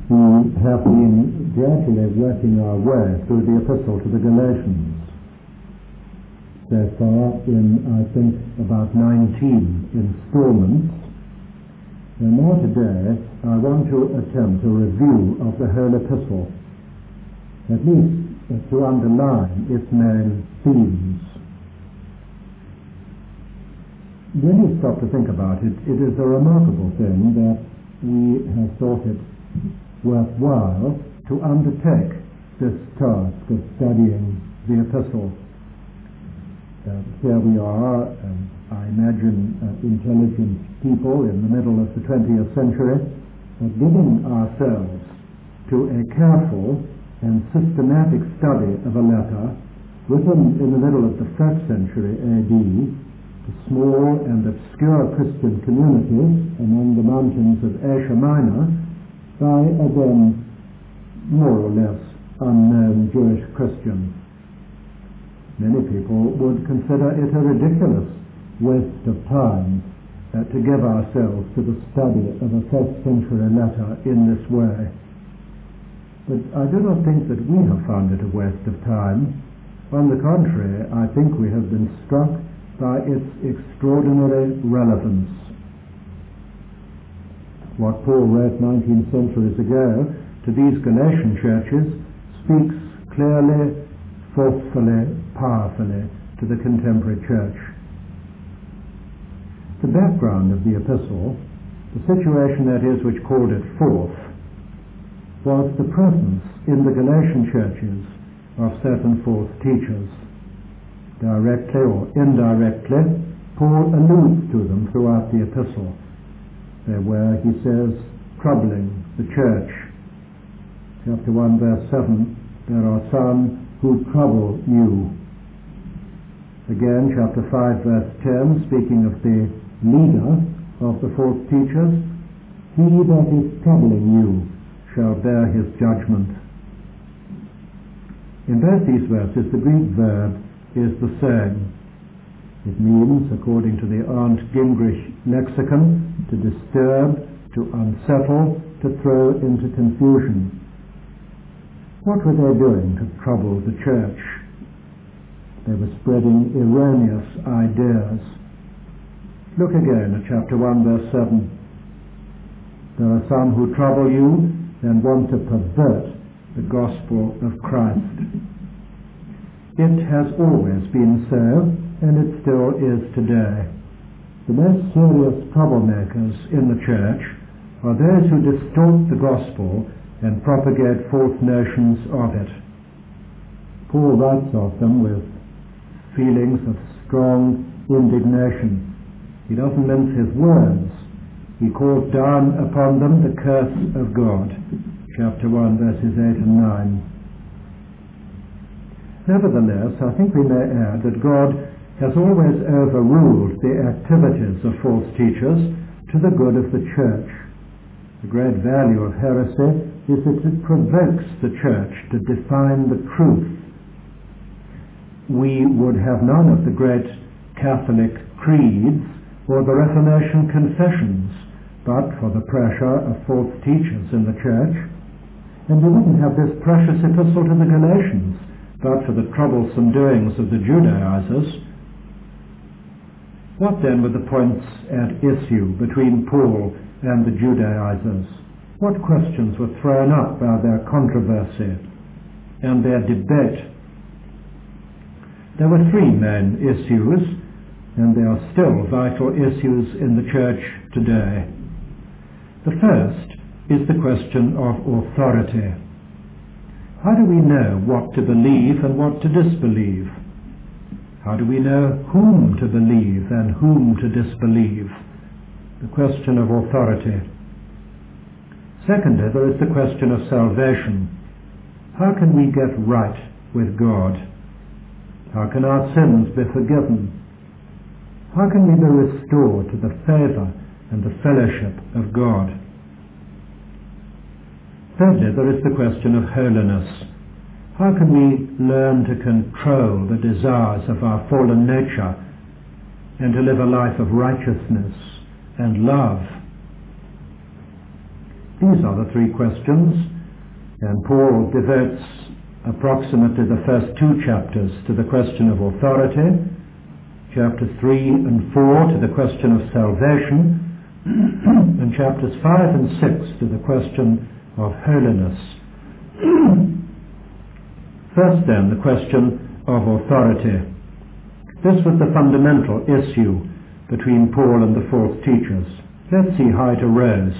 We have been gradually working our way through the epistle to the Galatians. So far in, I think, about 19 installments. And now today I want to attempt a review of the whole epistle, at least to underline its main themes. When you stop to think about it, it is a remarkable thing that we have thought it worthwhile to undertake this task of studying the epistle. Here we are, I imagine intelligent people in the middle of the 20th century, giving ourselves to a careful and systematic study of a letter written in the middle of the 1st century AD to small and obscure Christian communities among the mountains of Asia Minor by, again, more or less unknown Jewish Christians. Many people would consider it a ridiculous waste of time to give ourselves to the study of a 1st century letter in this way. But I do not think that we have found it a waste of time. On the contrary, I think we have been struck by its extraordinary relevance. What Paul wrote 19 centuries ago to these Galatian churches speaks clearly, forcefully, powerfully to the contemporary church. The background of the epistle, the situation that is which called it forth, was the presence in the Galatian churches of certain false teachers. Directly or indirectly, Paul alludes to them throughout the epistle. They were, he says, troubling the church. Chapter 1, verse 7, there are some who trouble you. Again, chapter 5, verse 10, speaking of the leader of the false teachers, he that is troubling you shall bear his judgment. In both these verses, the Greek verb is the same. It means, according to the Arndt Gingrich lexicon, to disturb, to unsettle, to throw into confusion. What were they doing to trouble the church? They were spreading erroneous ideas. Look again at chapter 1, verse 7. There are some who trouble you and want to pervert the gospel of Christ. It has always been so, and it still is today. The most serious troublemakers in the church are those who distort the gospel and propagate false notions of it. Paul writes of them with feelings of strong indignation. He doesn't mince his words. He calls down upon them the curse of God. Chapter 1, verses 8 and 9. Nevertheless, I think we may add that God has always overruled the activities of false teachers to the good of the church. The great value of heresy is that it provokes the church to define the truth. We would have none of the great Catholic creeds or the Reformation confessions but for the pressure of false teachers in the church, and we wouldn't have this precious epistle to the Galatians but for the troublesome doings of the Judaizers. What then were the points at issue between Paul and the Judaizers? What questions were thrown up by their controversy and their debate? There were three main issues, and they are still vital issues in the church today. The first is the question of authority. How do we know what to believe and what to disbelieve? How do we know whom to believe and whom to disbelieve? The question of authority. Secondly, there is the question of salvation. How can we get right with God? How can our sins be forgiven? How can we be restored to the favor and the fellowship of God? Thirdly, there is the question of holiness. How can we learn to control the desires of our fallen nature and to live a life of righteousness and love? These are the three questions, and Paul devotes approximately the first two chapters to the question of authority, chapters 3 and 4 to the question of salvation, and chapters 5 and 6 to the question of holiness. First then, the question of authority. This was the fundamental issue between Paul and the false teachers. Let's see how it arose.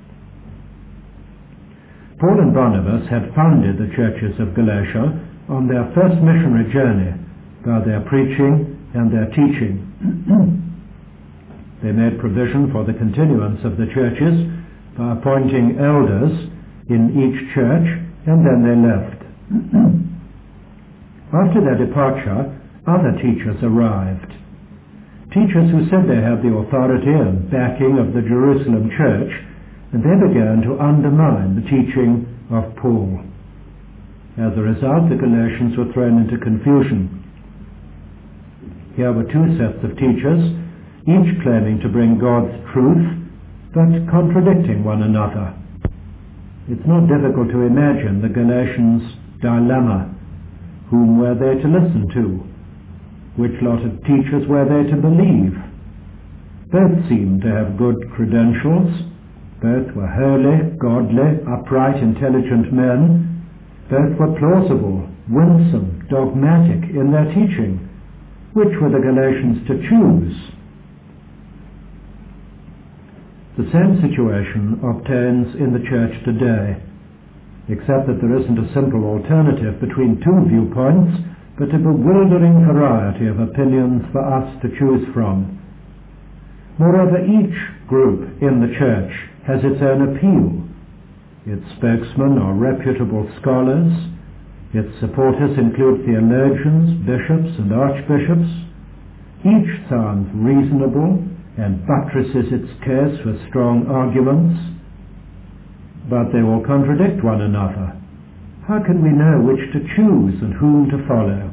Paul and Barnabas had founded the churches of Galatia on their first missionary journey by their preaching and their teaching. They made provision for the continuance of the churches by appointing elders in each church, and then they left. After their departure, other teachers arrived. Teachers who said they had the authority and backing of the Jerusalem church, and they began to undermine the teaching of Paul. As a result, the Galatians were thrown into confusion. Here were two sets of teachers, each claiming to bring God's truth, but contradicting one another. It's not difficult to imagine the Galatians' dilemma. Whom were they to listen to? Which lot of teachers were they to believe? Both seemed to have good credentials. Both were holy, godly, upright, intelligent men. Both were plausible, winsome, dogmatic in their teaching. Which were the Galatians to choose? The same situation obtains in the church today, except that there isn't a simple alternative between two viewpoints, but a bewildering variety of opinions for us to choose from. Moreover, each group in the church has its own appeal. Its spokesmen are reputable scholars. Its supporters include theologians, bishops, and archbishops. Each sounds reasonable and buttresses its case with strong arguments, but they all contradict one another. How can we know which to choose and whom to follow?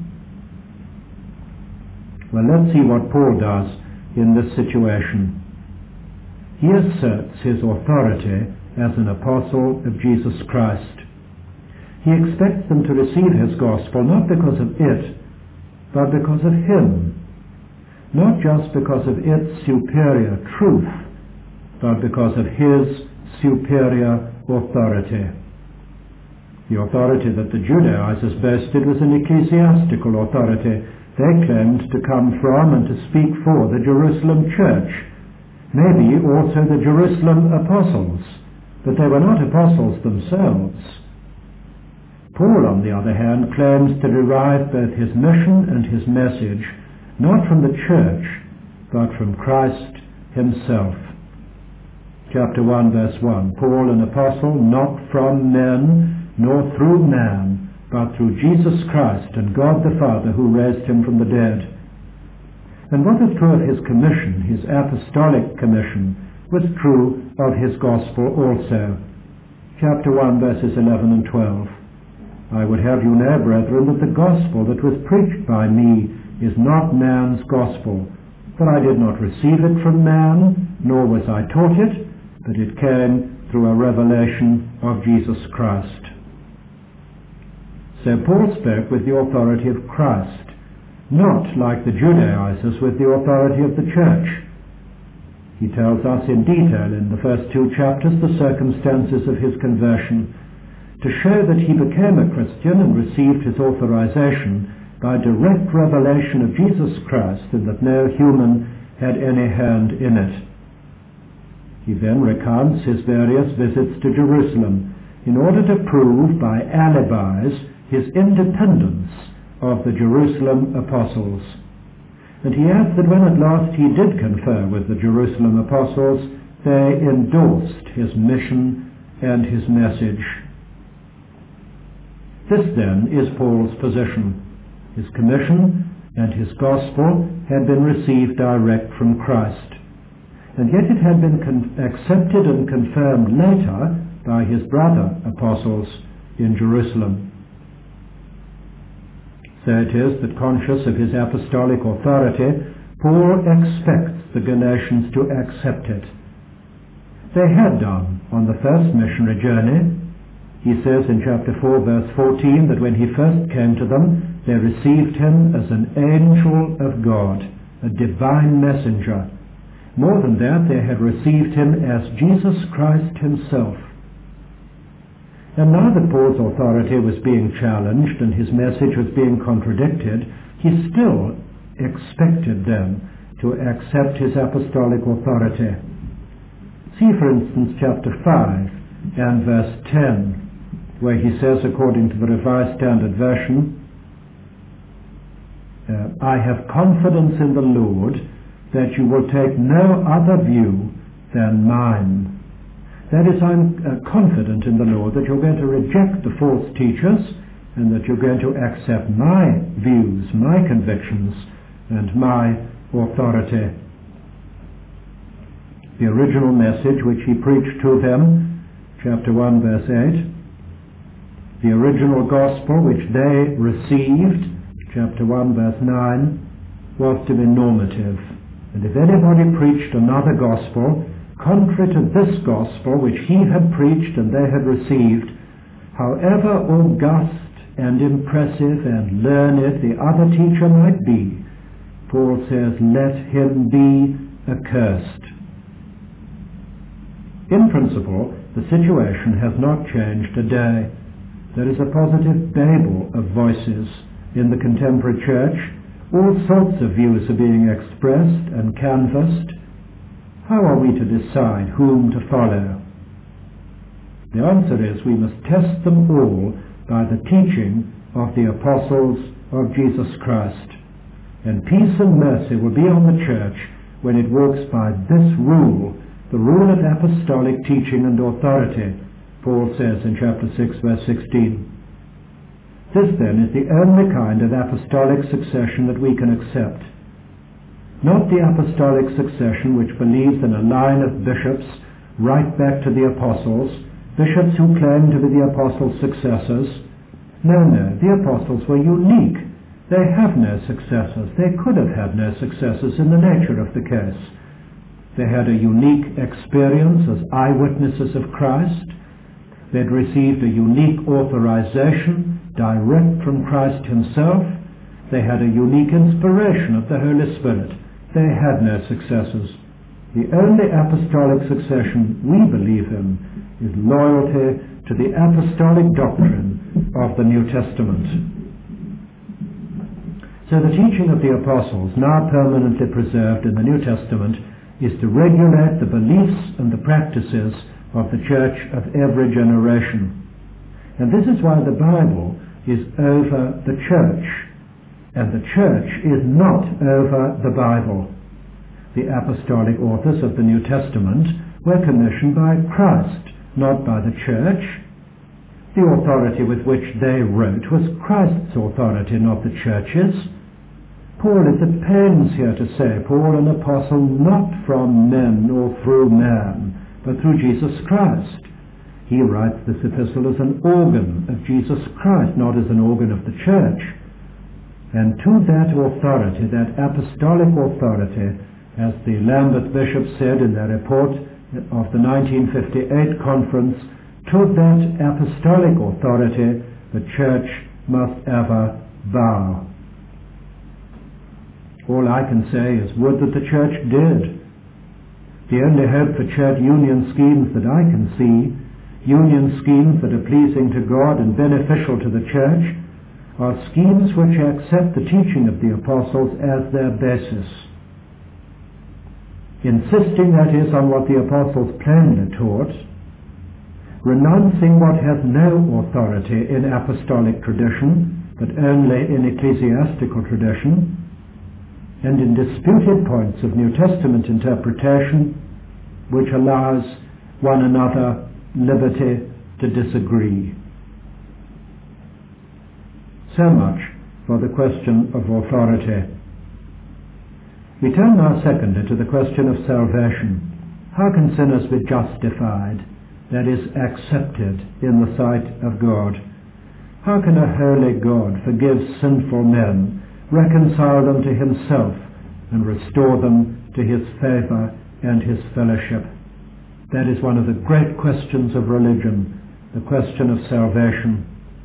Well, let's see what Paul does in this situation. He asserts his authority as an apostle of Jesus Christ. He expects them to receive his gospel not because of it, but because of him. Not just because of its superior truth, but because of his superior authority. The authority that the Judaizers boasted was an ecclesiastical authority. They claimed to come from and to speak for the Jerusalem church, maybe also the Jerusalem apostles, but they were not apostles themselves. Paul, on the other hand, claims to derive both his mission and his message not from the church, but from Christ himself. Chapter 1, verse 1, Paul, an apostle, not from men, nor through man, but through Jesus Christ and God the Father who raised him from the dead. And what was true of his commission, his apostolic commission, was true of his gospel also. Chapter 1, verses 11 and 12. I would have you know, brethren, that the gospel that was preached by me is not man's gospel, for I did not receive it from man, nor was I taught it, but it came through a revelation of Jesus Christ. So Paul spoke with the authority of Christ, not like the Judaizers with the authority of the church. He tells us in detail in the first two chapters the circumstances of his conversion, to show that he became a Christian and received his authorization by direct revelation of Jesus Christ, and that no human had any hand in it. He then recounts his various visits to Jerusalem in order to prove by alibis his independence of the Jerusalem apostles. And he adds that when at last he did confer with the Jerusalem apostles, they endorsed his mission and his message. This then is Paul's position. His commission and his gospel had been received direct from Christ, and yet it had been accepted and confirmed later by his brother apostles in Jerusalem. So it is that, conscious of his apostolic authority, Paul expects the Galatians to accept it. They had done on the first missionary journey. He says in chapter 4, verse 14, that when he first came to them, they received him as an angel of God, a divine messenger. More than that, they had received him as Jesus Christ himself. And now that Paul's authority was being challenged and his message was being contradicted, he still expected them to accept his apostolic authority. See, for instance, chapter 5 and verse 10, where he says, according to the Revised Standard Version, I have confidence in the Lord that you will take no other view than mine. That is, I'm confident in the Lord that you're going to reject the false teachers and that you're going to accept my views, my convictions, and my authority. The original message which he preached to them, chapter 1, verse 8, the original gospel which they received, chapter 1, verse 9, was to be normative. And if anybody preached another gospel, contrary to this gospel which he had preached and they had received, however august and impressive and learned the other teacher might be, Paul says, let him be accursed. In principle, the situation has not changed a day. There is a positive babel of voices in the contemporary church. All sorts of views are being expressed and canvassed. How are we to decide whom to follow? The answer is we must test them all by the teaching of the apostles of Jesus Christ. And peace and mercy will be on the church when it works by this rule, the rule of apostolic teaching and authority, Paul says in chapter 6, verse 16. This then is the only kind of apostolic succession that we can accept. Not the apostolic succession which believes in a line of bishops right back to the apostles, bishops who claim to be the apostles' successors. No, the apostles were unique. They have no successors. They could have had no successors in the nature of the case. They had a unique experience as eyewitnesses of Christ. They'd received a unique authorization direct from Christ himself. They had a unique inspiration of the Holy Spirit. They had no successors. The only apostolic succession we believe in is loyalty to the apostolic doctrine of the New Testament. So the teaching of the apostles, now permanently preserved in the New Testament, is to regulate the beliefs and the practices of the church of every generation. And this is why the Bible is over the church, and the church is not over the Bible. The apostolic authors of the New Testament were commissioned by Christ, not by the church. The authority with which they wrote was Christ's authority, not the church's. Paul is at pains here to say, Paul, an apostle not from men or through man, but through Jesus Christ. He writes this epistle as an organ of Jesus Christ, not as an organ of the church. And to that authority, that apostolic authority, as the Lambeth bishops said in their report of the 1958 conference, to that apostolic authority the church must ever bow. All I can say is, would that the church did. The only hope for church union schemes that I can see, union schemes that are pleasing to God and beneficial to the church, are schemes which accept the teaching of the apostles as their basis. Insisting, that is, on what the apostles plainly taught, renouncing what has no authority in apostolic tradition, but only in ecclesiastical tradition, and in disputed points of New Testament interpretation, which allows one another liberty to disagree. So much for the question of authority. We turn now secondly to the question of salvation. How can sinners be justified, that is, accepted in the sight of God? How can a holy God forgive sinful men, reconcile them to himself, and restore them to his favor and his fellowship? That is one of the great questions of religion, the question of salvation.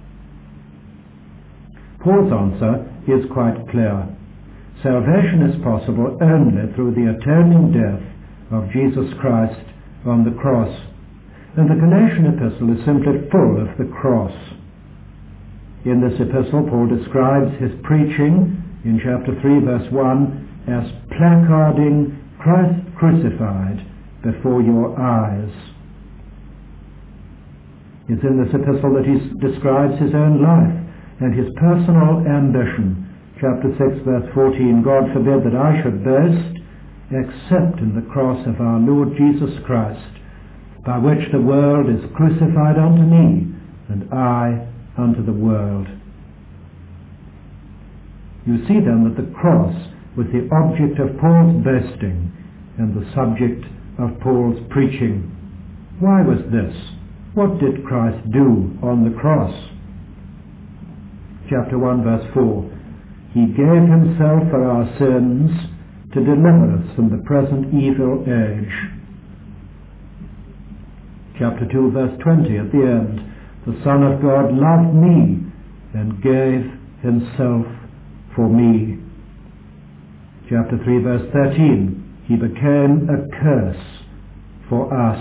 Paul's answer is quite clear. Salvation is possible only through the atoning death of Jesus Christ on the cross. And the Galatian epistle is simply full of the cross. In this epistle, Paul describes his preaching in chapter 3, verse 1, as placarding Christ crucified before your eyes. It's in this epistle that he describes his own life and his personal ambition. Chapter 6, verse 14, God forbid that I should boast except in the cross of our Lord Jesus Christ, by which the world is crucified unto me, and I unto the world. You see then that the cross was the object of Paul's boasting and the subject of Paul's preaching. Why was this? What did Christ do on the cross? Chapter 1, verse 4. He gave himself for our sins to deliver us from the present evil age. Chapter 2, verse 20 at the end. The Son of God loved me and gave himself for me. Chapter 3, verse 13. He became a curse for us.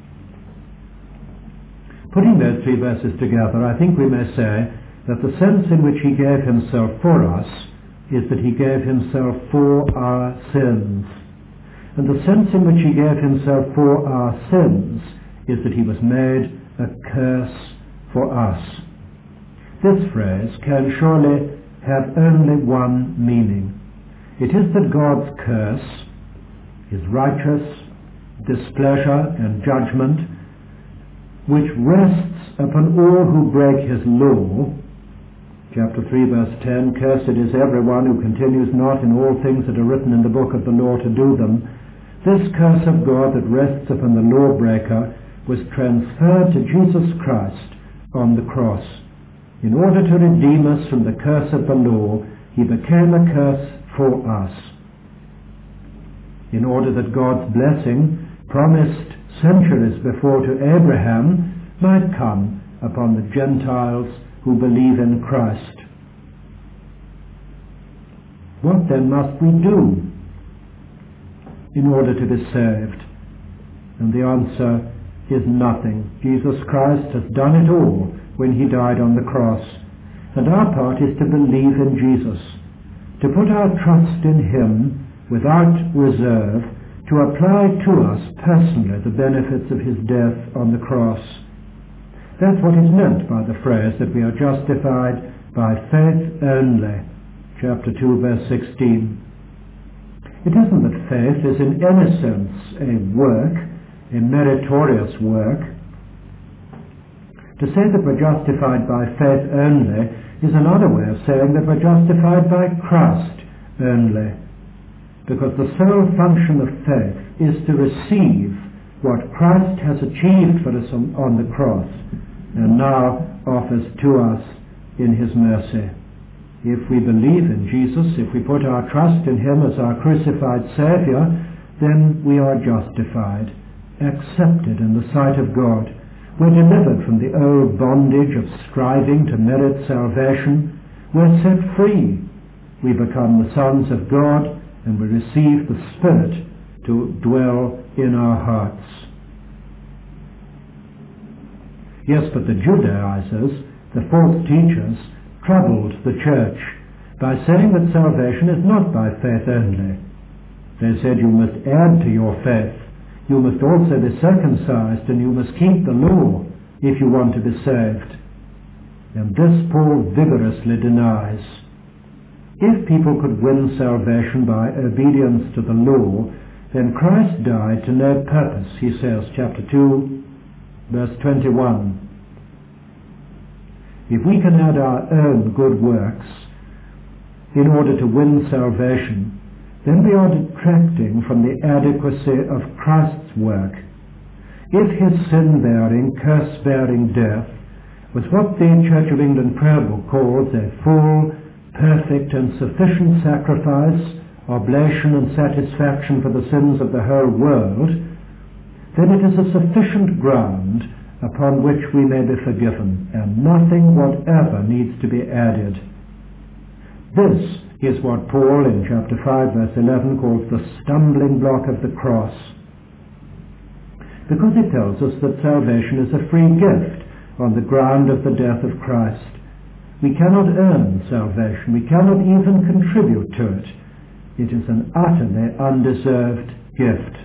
Putting those three verses together, I think we may say that the sense in which he gave himself for us is that he gave himself for our sins. And the sense in which he gave himself for our sins is that he was made a curse for us. This phrase can surely have only one meaning. It is that God's curse, his righteous displeasure and judgment, which rests upon all who break his law. Chapter 3, verse 10, Cursed is everyone who continues not in all things that are written in the book of the law to do them. This curse of God that rests upon the lawbreaker was transferred to Jesus Christ on the cross. In order to redeem us from the curse of the law, he became a curse for us. In order that God's blessing, promised centuries before to Abraham, might come upon the Gentiles who believe in Christ. What then must we do in order to be saved? And the answer is nothing. Jesus Christ has done it all when he died on the cross. And our part is to believe in Jesus, to put our trust in him without reserve, to apply to us personally the benefits of his death on the cross. That's what is meant by the phrase that we are justified by faith only. Chapter 2, verse 16. It isn't that faith is in any sense a work, a meritorious work. To say that we're justified by faith only is another way of saying that we're justified by Christ only. Because the sole function of faith is to receive what Christ has achieved for us on the cross and now offers to us in his mercy. If we believe in Jesus, if we put our trust in him as our crucified Saviour, then we are justified, accepted in the sight of God. We're delivered from the old bondage of striving to merit salvation. We're set free. We become the sons of God, and we receive the Spirit to dwell in our hearts. Yes, but the Judaizers, the false teachers, troubled the church by saying that salvation is not by faith only. They said you must add to your faith. You must also be circumcised, and you must keep the law if you want to be saved. And this Paul vigorously denies. If people could win salvation by obedience to the law, then Christ died to no purpose, he says, chapter 2, verse 21. If we can add our own good works in order to win salvation, then we are detracting from the adequacy of Christ's work. If his sin-bearing, curse-bearing death was what the Church of England Prayer Book calls a full, perfect and sufficient sacrifice, oblation and satisfaction for the sins of the whole world, then it is a sufficient ground upon which we may be forgiven, and nothing whatever needs to be added. This is what Paul in chapter 5 verse 11 calls the stumbling block of the cross, because it tells us that salvation is a free gift on the ground of the death of Christ. We cannot earn salvation. We cannot even contribute to it. It is an utterly undeserved gift.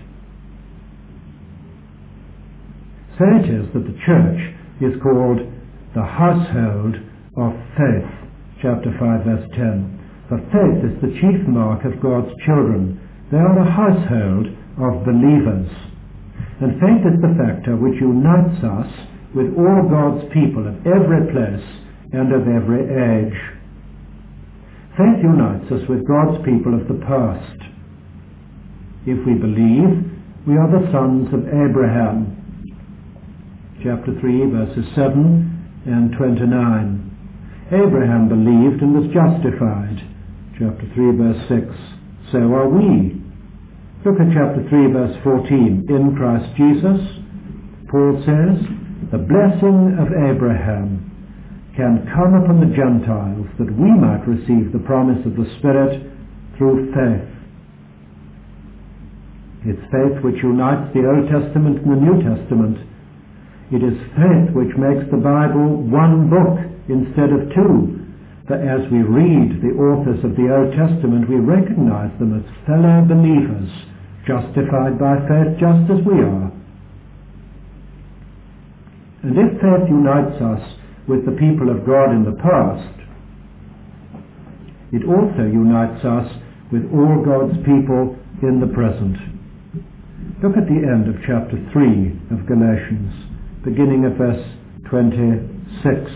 So it is that the church is called the household of faith. Chapter 5 verse 10. For faith is the chief mark of God's children. They are a household of believers. And faith is the factor which unites us with all God's people of every place and of every age. Faith unites us with God's people of the past. If we believe, we are the sons of Abraham. Chapter 3 verses 7 and 29. Abraham believed and was justified. Chapter 3 verse 6. So are we. Look at chapter 3 verse 14. In Christ Jesus, Paul says, the blessing of Abraham can come upon the Gentiles, that we might receive the promise of the Spirit through faith. It's faith which unites the Old Testament and the New Testament. It is faith which makes the Bible one book instead of two. For as we read the authors of the Old Testament, we recognize them as fellow believers, justified by faith just as we are. And if faith unites us with the people of God in the past, it also unites us with all God's people in the present. Look at the end of chapter 3 of Galatians, beginning at verse 26.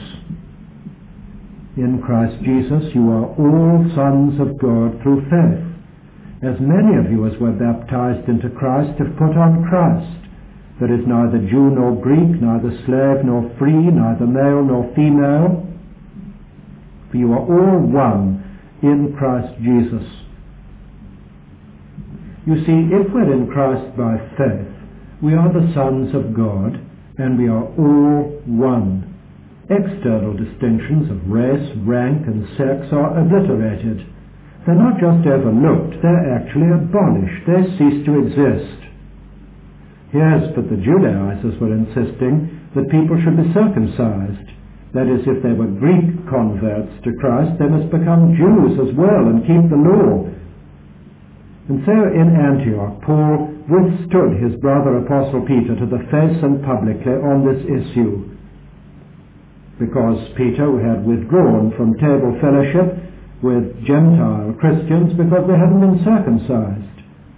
In Christ Jesus you are all sons of God through faith. As many of you as were baptized into Christ have put on Christ. There is neither Jew nor Greek, neither slave nor free, neither male nor female, for you are all one in Christ Jesus. You see, if we're in Christ by faith, we are the sons of God, and we are all one. External distinctions of race, rank, and sex are obliterated. They're not just overlooked, they're actually abolished. They cease to exist. Yes, but the Judaizers were insisting that people should be circumcised. That is, if they were Greek converts to Christ, they must become Jews as well and keep the law. And so in Antioch, Paul withstood his brother Apostle Peter to the face and publicly on this issue, because Peter had withdrawn from table fellowship with Gentile Christians because they hadn't been circumcised.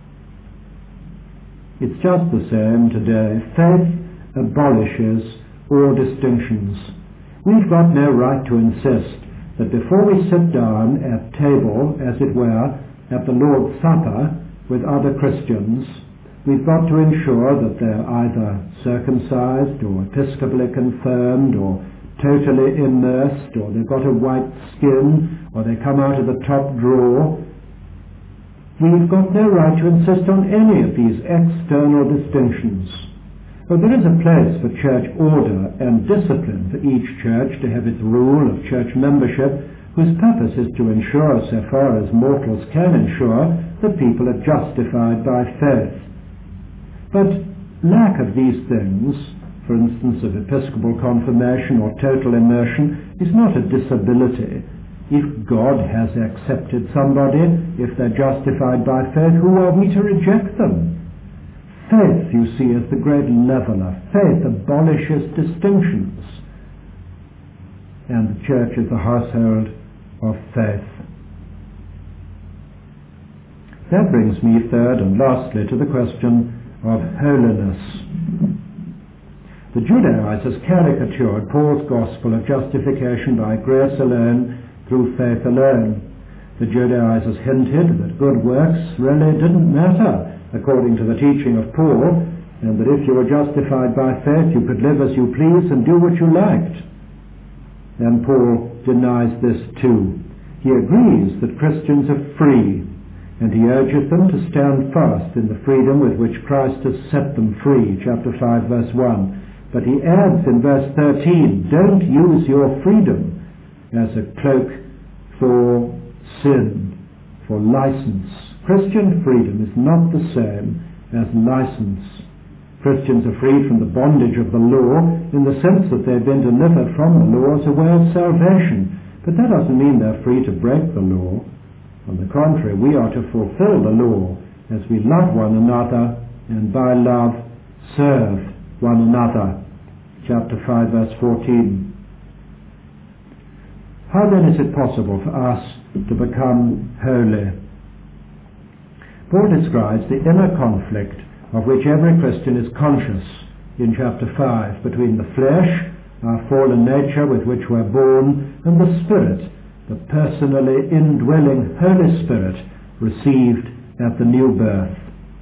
It's just the same today. Faith abolishes all distinctions. We've got no right to insist that before we sit down at table, as it were, at the Lord's Supper with other Christians, we've got to ensure that they're either circumcised or episcopally confirmed or totally immersed, or they've got a white skin, or they come out of the top drawer. We've got no right to insist on any of these external distinctions. But there is a place for church order and discipline for each church to have its rule of church membership, whose purpose is to ensure, so far as mortals can ensure, that people are justified by faith. But lack of these things, for instance of episcopal confirmation or total immersion, is not a disability. If God has accepted somebody, if they're justified by faith, who are we to reject them? Faith, you see, is the great leveler. Faith abolishes distinctions. And the church is the household of faith. That brings me third and lastly to the question of holiness. The Judaizers caricatured Paul's gospel of justification by grace alone, through faith alone. The Judaizers hinted that good works really didn't matter according to the teaching of Paul, and that if you were justified by faith you could live as you pleased and do what you liked. And Paul denies this too. He agrees that Christians are free. And he urges them to stand fast in the freedom with which Christ has set them free, chapter 5, verse 1. But he adds in verse 13, don't use your freedom as a cloak for sin, for license. Christian freedom is not the same as license. Christians are freed from the bondage of the law in the sense that they've been delivered from the law as a way of salvation. But that doesn't mean they're free to break the law. On the contrary, we are to fulfill the law as we love one another and by love serve one another. Chapter 5, verse 14. How then is it possible for us to become holy? Paul describes the inner conflict of which every Christian is conscious in chapter 5 between the flesh, our fallen nature with which we're born, and the Spirit, the personally indwelling Holy Spirit received at the new birth.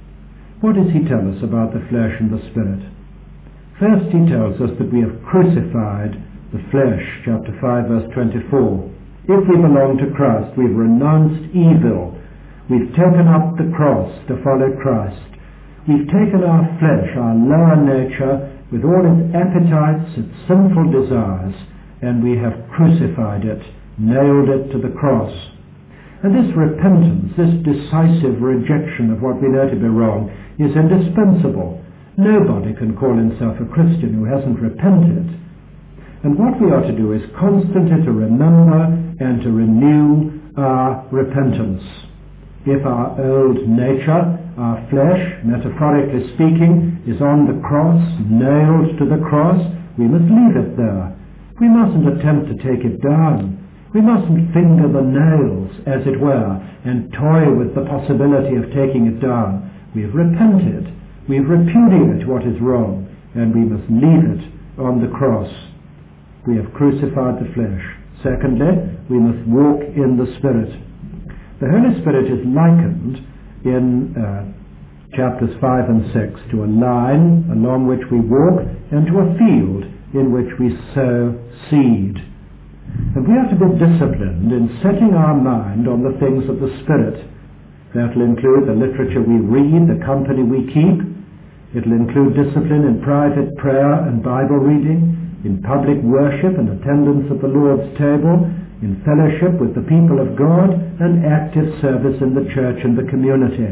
What does he tell us about the flesh and the Spirit? First, he tells us that we have crucified the flesh, chapter 5, verse 24. If we belong to Christ, we've renounced evil. We've taken up the cross to follow Christ. We've taken our flesh, our lower nature, with all its appetites, its sinful desires, and we have crucified it, nailed it to the cross. And this repentance, this decisive rejection of what we know to be wrong, is indispensable. Nobody can call himself a Christian who hasn't repented. And what we are to do is constantly to remember and to renew our repentance. If our old nature, our flesh, metaphorically speaking, is on the cross, nailed to the cross, we must leave it there. We mustn't attempt to take it down. We mustn't finger the nails, as it were, and toy with the possibility of taking it down. We've repented. We've repudiated what is wrong, and we must leave it on the cross. We have crucified the flesh. Secondly, we must walk in the Spirit. The Holy Spirit is likened in chapters 5 and 6 to a line along which we walk and to a field in which we sow seed. And we are to be disciplined in setting our mind on the things of the Spirit. That will include the literature we read, the company we keep. It will include discipline in private prayer and Bible reading, in public worship and attendance at the Lord's table, in fellowship with the people of God, and active service in the church and the community.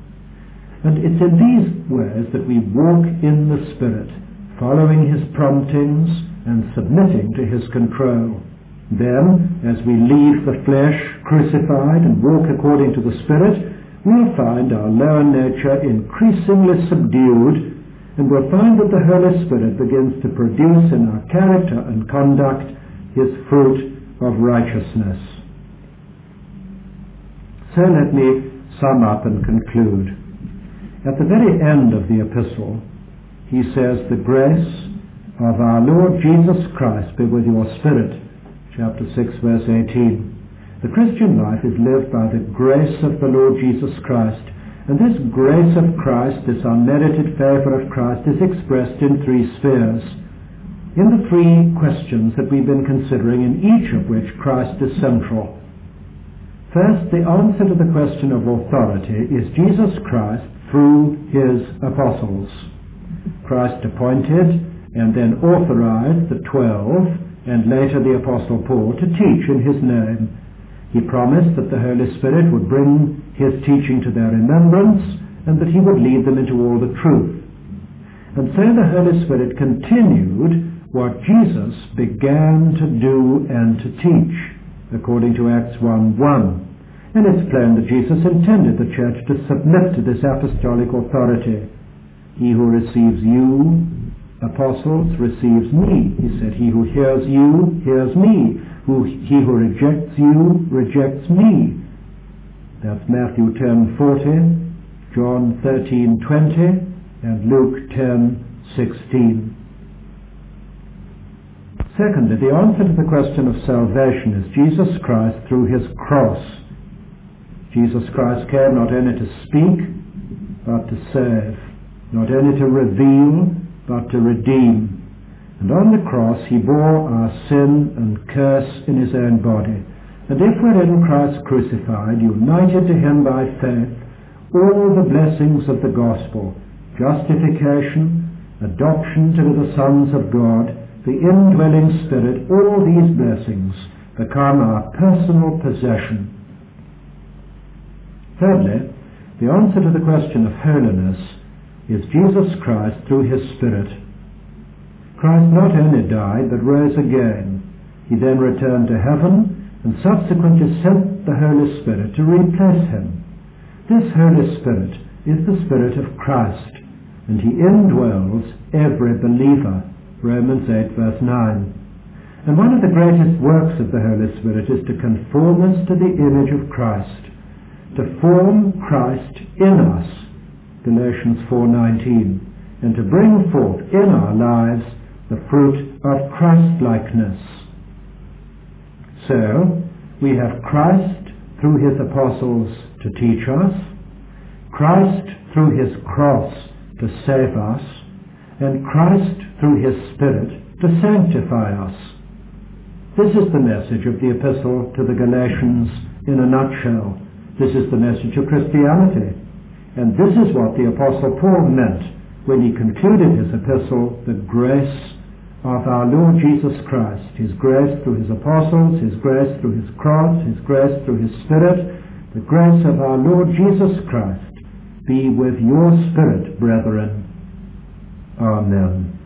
And it's in these ways that we walk in the Spirit, following his promptings and submitting to his control. Then, as we leave the flesh crucified and walk according to the Spirit, we'll find our lower nature increasingly subdued, and we'll find that the Holy Spirit begins to produce in our character and conduct his fruit of righteousness. So let me sum up and conclude. At the very end of the epistle, he says, the grace of our Lord Jesus Christ be with your spirit. Chapter 6, verse 18. The Christian life is lived by the grace of the Lord Jesus Christ. And this grace of Christ, this unmerited favor of Christ, is expressed in three spheres. In the three questions that we've been considering, in each of which Christ is central. First, the answer to the question of authority is Jesus Christ through his apostles. Christ appointed and then authorized the 12 and later the Apostle Paul to teach in his name. He promised that the Holy Spirit would bring his teaching to their remembrance and that he would lead them into all the truth. And so the Holy Spirit continued what Jesus began to do and to teach, according to Acts 1:1. And it's plain that Jesus intended the church to submit to this apostolic authority. He who receives you, apostles, receives me. He said, he who hears you, hears me. He who rejects you, rejects me. That's Matthew 10:40, John 13:20, and Luke 10:16. Secondly, the answer to the question of salvation is Jesus Christ through his cross. Jesus Christ came not only to speak, but to save, not only to reveal, but to redeem. And on the cross he bore our sin and curse in his own body. And if we're in Christ crucified, united to him by faith, all the blessings of the gospel, justification, adoption to the sons of God, the indwelling Spirit, all these blessings become our personal possession. Thirdly, the answer to the question of holiness is Jesus Christ through his Spirit. Christ not only died, but rose again. He then returned to heaven and subsequently sent the Holy Spirit to replace him. This Holy Spirit is the Spirit of Christ, and he indwells every believer. Romans 8 verse 9. And one of the greatest works of the Holy Spirit is to conform us to the image of Christ, to form Christ in us, Galatians 4:19, and to bring forth in our lives the fruit of Christ-likeness. So, we have Christ through his apostles to teach us, Christ through his cross to save us, and Christ through his Spirit to sanctify us. This is the message of the epistle to the Galatians in a nutshell. This is the message of Christianity. And this is what the Apostle Paul meant when he concluded his epistle, the grace of our Lord Jesus Christ, his grace through his apostles, his grace through his cross, his grace through his Spirit, the grace of our Lord Jesus Christ be with your spirit, brethren. Amen.